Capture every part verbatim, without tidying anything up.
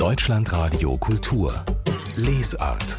Deutschlandradio Kultur Lesart.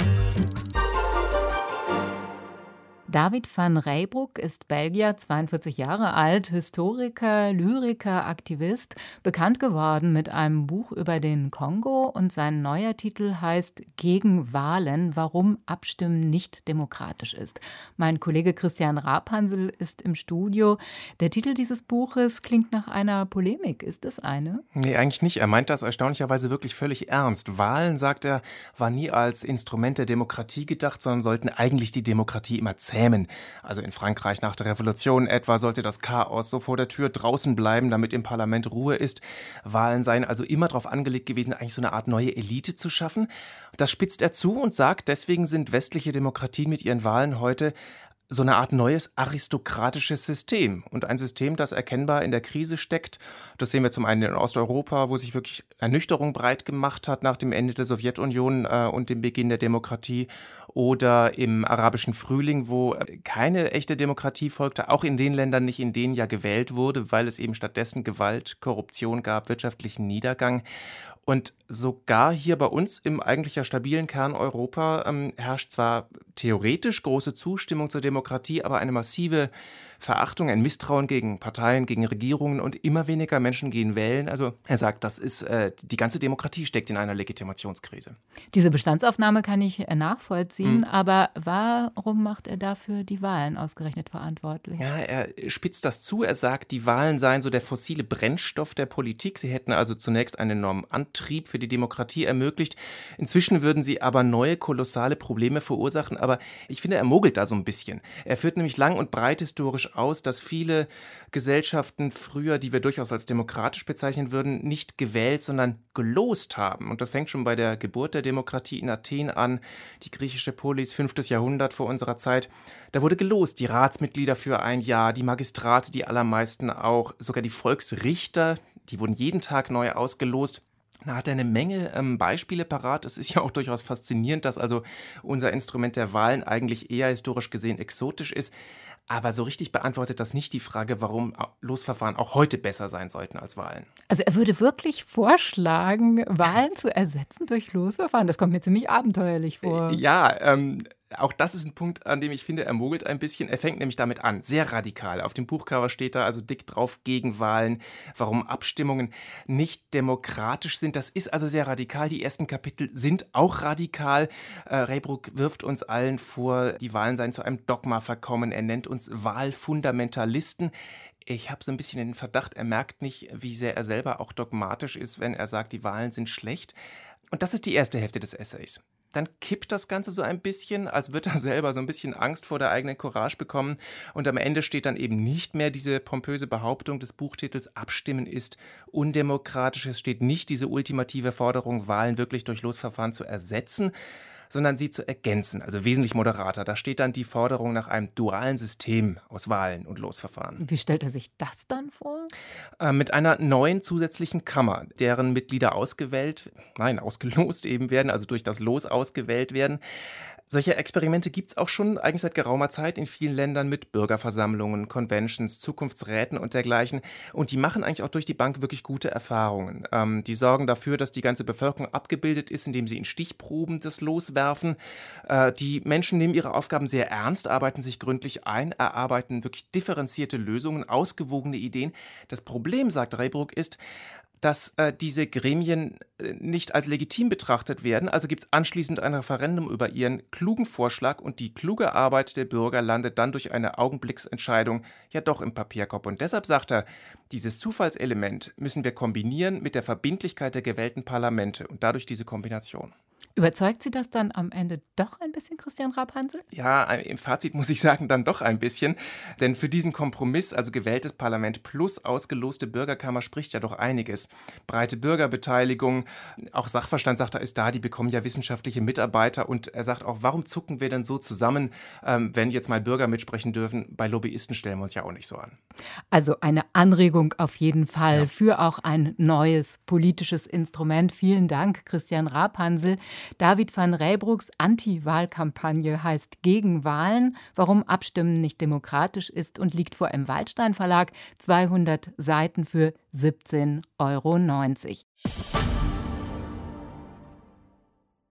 David van Reybrouck ist Belgier, zweiundvierzig Jahre alt, Historiker, Lyriker, Aktivist, bekannt geworden mit einem Buch über den Kongo, und sein neuer Titel heißt Gegen Wahlen, warum Abstimmen nicht demokratisch ist. Mein Kollege Christian Rapansel ist im Studio. Der Titel dieses Buches klingt nach einer Polemik. Ist es eine? Nee, eigentlich nicht. Er meint das erstaunlicherweise wirklich völlig ernst. Wahlen, sagt er, war nie als Instrument der Demokratie gedacht, sondern sollten eigentlich die Demokratie immer zähmen. Also in Frankreich nach der Revolution etwa sollte das Chaos so vor der Tür draußen bleiben, damit im Parlament Ruhe ist. Wahlen seien also immer darauf angelegt gewesen, eigentlich so eine Art neue Elite zu schaffen. Das spitzt er zu und sagt, deswegen sind westliche Demokratien mit ihren Wahlen heute so eine Art neues aristokratisches System und ein System, das erkennbar in der Krise steckt. Das sehen wir zum einen in Osteuropa, wo sich wirklich Ernüchterung breit gemacht hat nach dem Ende der Sowjetunion äh, und dem Beginn der Demokratie, oder im arabischen Frühling, wo keine echte Demokratie folgte, auch in den Ländern nicht, in denen ja gewählt wurde, weil es eben stattdessen Gewalt, Korruption gab, wirtschaftlichen Niedergang. Und sogar hier bei uns im eigentlich ja stabilen Kern Europa ähm, herrscht zwar theoretisch große Zustimmung zur Demokratie, aber eine massive Verachtung, ein Misstrauen gegen Parteien, gegen Regierungen, und immer weniger Menschen gehen wählen. Also er sagt, das ist äh, die ganze Demokratie steckt in einer Legitimationskrise. Diese Bestandsaufnahme kann ich nachvollziehen, Mhm. aber warum macht er dafür die Wahlen ausgerechnet verantwortlich? Ja, er spitzt das zu. Er sagt, die Wahlen seien so der fossile Brennstoff der Politik. Sie hätten also zunächst einen enormen Antrieb für die Demokratie ermöglicht. Inzwischen würden sie aber neue, kolossale Probleme verursachen. Aber ich finde, er mogelt da so ein bisschen. Er führt nämlich lang und breit historisch aus, dass viele Gesellschaften früher, die wir durchaus als demokratisch bezeichnen würden, nicht gewählt, sondern gelost haben. Und das fängt schon bei der Geburt der Demokratie in Athen an. Die griechische Polis, fünftes Jahrhundert vor unserer Zeit. Da wurde gelost, die Ratsmitglieder für ein Jahr, die Magistrate, die allermeisten auch, sogar die Volksrichter, die wurden jeden Tag neu ausgelost. Da hat er eine Menge ähm, Beispiele parat. Es ist ja auch durchaus faszinierend, dass also unser Instrument der Wahlen eigentlich eher historisch gesehen exotisch ist. Aber so richtig beantwortet das nicht die Frage, warum Losverfahren auch heute besser sein sollten als Wahlen. Also er würde wirklich vorschlagen, Wahlen zu ersetzen durch Losverfahren. Das kommt mir ziemlich abenteuerlich vor. Ja, ähm, auch das ist ein Punkt, an dem ich finde, er mogelt ein bisschen. Er fängt nämlich damit an, sehr radikal. Auf dem Buchcover steht da also dick drauf, gegen Wahlen, warum Abstimmungen nicht demokratisch sind. Das ist also sehr radikal. Die ersten Kapitel sind auch radikal. Äh, Reybrouck wirft uns allen vor, die Wahlen seien zu einem Dogma verkommen. Er nennt uns Wahlfundamentalisten. Ich habe so ein bisschen den Verdacht, er merkt nicht, wie sehr er selber auch dogmatisch ist, wenn er sagt, die Wahlen sind schlecht. Und das ist die erste Hälfte des Essays. Dann kippt das Ganze so ein bisschen, als würde er selber so ein bisschen Angst vor der eigenen Courage bekommen. Und am Ende steht dann eben nicht mehr diese pompöse Behauptung des Buchtitels, Abstimmen ist undemokratisch. Es steht nicht diese ultimative Forderung, Wahlen wirklich durch Losverfahren zu ersetzen, sondern sie zu ergänzen, also wesentlich moderater. Da steht dann die Forderung nach einem dualen System aus Wahlen und Losverfahren. Wie stellt er sich das dann vor? Äh, mit einer neuen zusätzlichen Kammer, deren Mitglieder ausgewählt, nein, ausgelost eben werden, also durch das Los ausgewählt werden. Solche Experimente gibt es auch schon eigentlich seit geraumer Zeit in vielen Ländern mit Bürgerversammlungen, Conventions, Zukunftsräten und dergleichen. Und die machen eigentlich auch durch die Bank wirklich gute Erfahrungen. Ähm, die sorgen dafür, dass die ganze Bevölkerung abgebildet ist, indem sie in Stichproben das loswerfen. Äh, die Menschen nehmen ihre Aufgaben sehr ernst, arbeiten sich gründlich ein, erarbeiten wirklich differenzierte Lösungen, ausgewogene Ideen. Das Problem, sagt Reybrouck, ist, dass äh, diese Gremien äh, nicht als legitim betrachtet werden. Also gibt es anschließend ein Referendum über ihren klugen Vorschlag und die kluge Arbeit der Bürger landet dann durch eine Augenblicksentscheidung ja doch im Papierkorb. Und deshalb sagt er, dieses Zufallselement müssen wir kombinieren mit der Verbindlichkeit der gewählten Parlamente und dadurch diese Kombination. Überzeugt Sie das dann am Ende doch ein bisschen, Christian Rapansel? Ja, im Fazit muss ich sagen, dann doch ein bisschen. Denn für diesen Kompromiss, also gewähltes Parlament plus ausgeloste Bürgerkammer, spricht ja doch einiges. Breite Bürgerbeteiligung, auch Sachverstand, sagt er, ist da, die bekommen ja wissenschaftliche Mitarbeiter. Und er sagt auch, warum zucken wir denn so zusammen, ähm, wenn jetzt mal Bürger mitsprechen dürfen? Bei Lobbyisten stellen wir uns ja auch nicht so an. Also eine Anregung auf jeden Fall Ja. für auch ein neues politisches Instrument. Vielen Dank, Christian Rapansel. David van Reybroucks Anti-Wahlkampagne heißt Gegen Wahlen, warum Abstimmen nicht demokratisch ist, und liegt vor im Waldstein Verlag. zweihundert Seiten für siebzehn Euro neunzig.